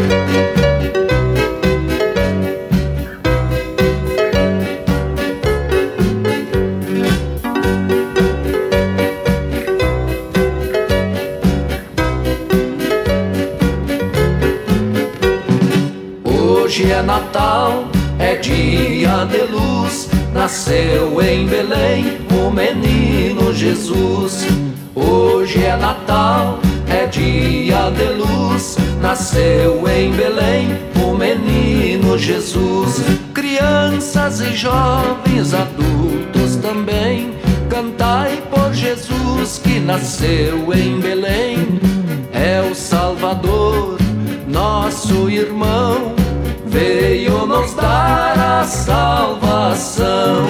Hoje é Natal, é dia de luz, nasceu em Belém o menino Jesus. Hoje é Natal, é dia de luz, nasceu em Belém o menino Jesus. Crianças e jovens, adultos também, cantai por Jesus que nasceu em Belém. É o Salvador, nosso irmão, veio nos dar a salvação.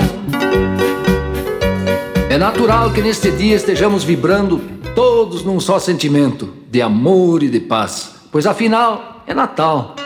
É natural que neste dia estejamos vibrando todos num só sentimento de amor e de paz, pois afinal é Natal.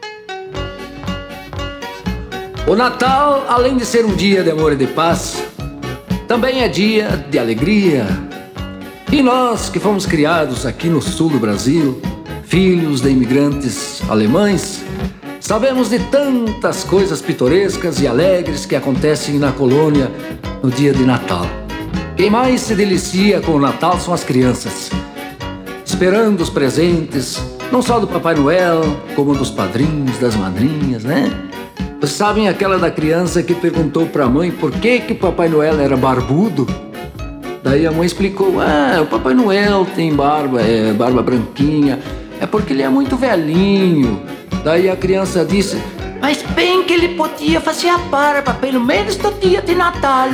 O Natal, além de ser um dia de amor e de paz, também é dia de alegria. E nós que fomos criados aqui no sul do Brasil, filhos de imigrantes alemães, sabemos de tantas coisas pitorescas e alegres que acontecem na colônia no dia de Natal. Quem mais se delicia com o Natal são as crianças, esperando os presentes, não só do Papai Noel, como dos padrinhos, das madrinhas, né? Vocês sabem aquela da criança que perguntou para a mãe por que o Papai Noel era barbudo? Daí a mãe explicou, o Papai Noel tem barba, barba branquinha, é porque ele é muito velhinho. Daí a criança disse, mas bem que ele podia fazer a barba, pelo menos no dia de Natal.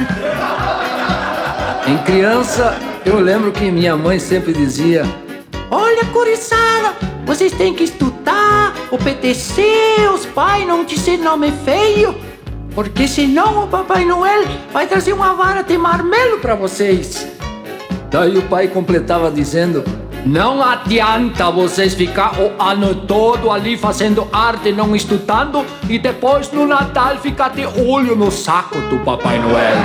Em criança, eu lembro que minha mãe sempre dizia, olha, gurizada, vocês têm que estudar, obedecer os pais, não dizer nome feio, porque senão o Papai Noel vai trazer uma vara de marmelo para vocês. Daí o pai completava dizendo, não adianta vocês ficar o ano todo ali fazendo arte, não estudando, e depois no Natal ficar de olho no saco do Papai Noel.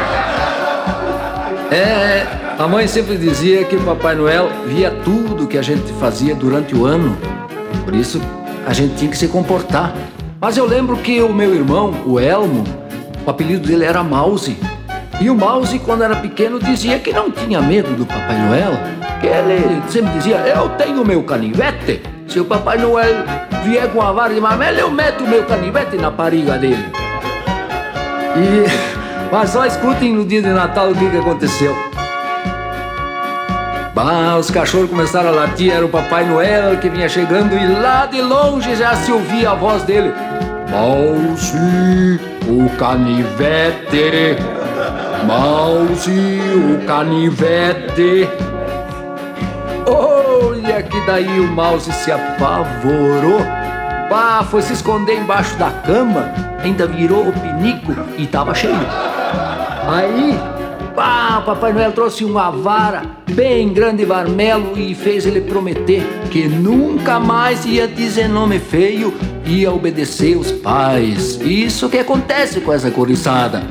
A mãe sempre dizia que o Papai Noel via tudo que a gente fazia durante o ano, por isso a gente tinha que se comportar. Mas eu lembro que o meu irmão, o Elmo, o apelido dele era Mouse. E o Mouse, quando era pequeno, dizia que não tinha medo do Papai Noel, que ele sempre dizia, eu tenho meu canivete, se o Papai Noel vier com a vara de marmelo, eu meto o meu canivete na barriga dele. Mas só escutem no dia de Natal o que aconteceu. Os cachorros começaram a latir, era o Papai Noel que vinha chegando, e lá de longe já se ouvia a voz dele, Mouse, o canivete, Mouse, o canivete. Olha que daí o Mouse se apavorou. Foi se esconder embaixo da cama, ainda virou o pinico e tava cheio. Aí, o Papai Noel trouxe uma vara bem grande, marmelo, e fez ele prometer que nunca mais ia dizer nome feio, ia obedecer os pais. Isso que acontece com essa coriçada.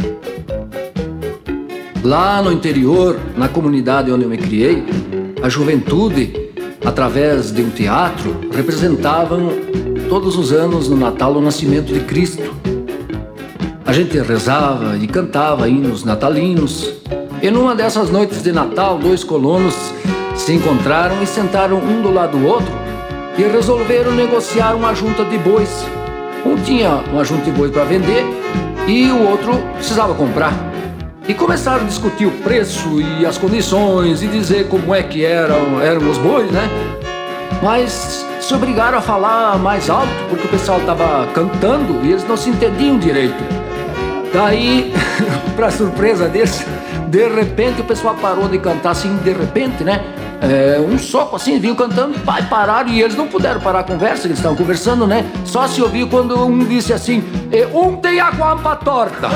Lá no interior, na comunidade onde eu me criei, a juventude, através de um teatro, representavam todos os anos no Natal o nascimento de Cristo. A gente rezava e cantava hinos natalinos. E numa dessas noites de Natal, 2 colonos se encontraram e sentaram um do lado do outro e resolveram negociar uma junta de bois. Um tinha uma junta de bois para vender e o outro precisava comprar. E começaram a discutir o preço e as condições e dizer como é que eram os bois, né? Mas se obrigaram a falar mais alto porque o pessoal estava cantando e eles não se entendiam direito. Daí, para surpresa deles, de repente o pessoal parou de cantar assim, de repente, né? Um soco assim, vinham cantando, pararam, e eles não puderam parar a conversa, eles estavam conversando, né? Só se ouviu quando um disse assim, um tem a guampa torta.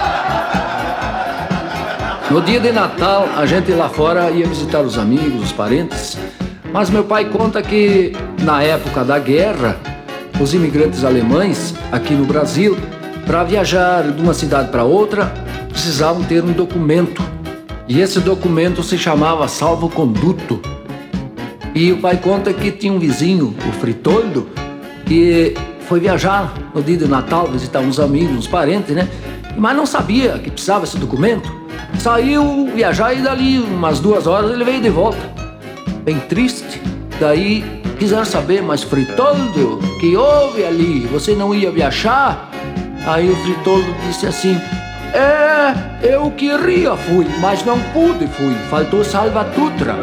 No dia de Natal, a gente lá fora ia visitar os amigos, os parentes, mas meu pai conta que na época da guerra, os imigrantes alemães aqui no Brasil, para viajar de uma cidade para outra, precisavam ter um documento. E esse documento se chamava salvo-conduto. E o pai conta que tinha um vizinho, o Fritoldo, e foi viajar no dia de Natal, visitar uns amigos, uns parentes, né? Mas não sabia que precisava esse documento. Saiu viajar e dali umas 2 horas ele veio de volta, bem triste. Daí quiseram saber, mas Fritoldo, que houve ali? Você não ia viajar? Aí o Fritoldo disse assim: eu queria fui, mas não pude fui, faltou salva-tutra.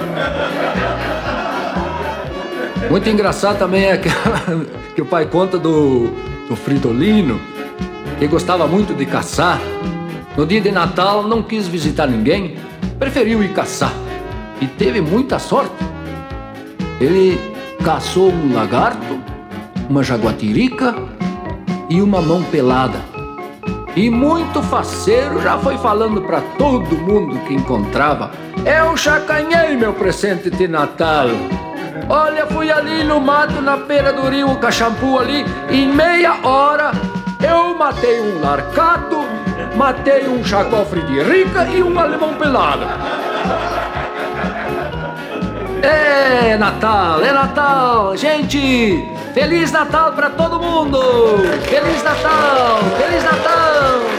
Muito engraçado também é aquela que o pai conta do Fridolino, que gostava muito de caçar. No dia de Natal não quis visitar ninguém, preferiu ir caçar. E teve muita sorte. Ele caçou um lagarto, uma jaguatirica e uma mão pelada. E muito faceiro já foi falando pra todo mundo que encontrava: eu chacanhei meu presente de Natal. Olha, fui ali no mato, na beira do rio Caxampu ali, em meia hora eu matei um larcato, matei um chacofre de rica e um alemão pelado. É Natal, gente! Feliz Natal pra todo mundo! Feliz Natal! Feliz Natal!